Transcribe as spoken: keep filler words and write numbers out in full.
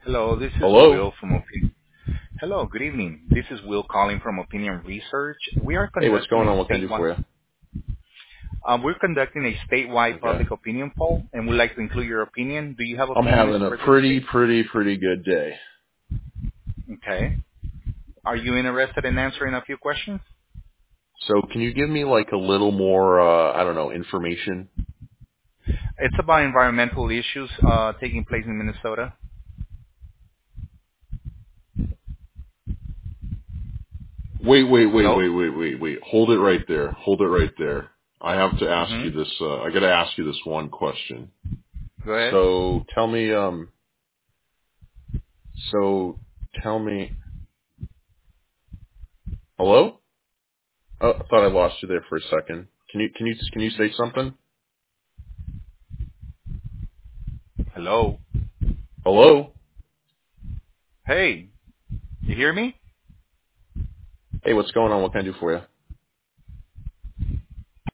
Hello, this is Hello? Will from Opinion. Hello, good evening. This is Will calling from Opinion Research. We are Hey, what's conducting going a on? What can I do statewide for you? um, we're conducting a statewide Okay. public opinion poll, and we'd like to include your opinion. Do you have a I'm few minutes having to a pretty, participate? pretty, pretty good day. Okay. Are you interested in answering a few questions? So can you give me like a little more, uh, I don't know, information? It's about environmental issues uh, taking place in Minnesota. Wait, wait, wait, Hello. wait, wait, wait, wait. Hold it right there. Hold it right there. I have to ask Mm-hmm. you this, uh, I gotta ask you this one question. Go ahead. So tell me, um, so tell me, hello? Oh, I thought I lost you there for a second. Can you, can you, can you say something? Hello. Hello? Hey, you hear me? Hey, what's going on? What can I do for you?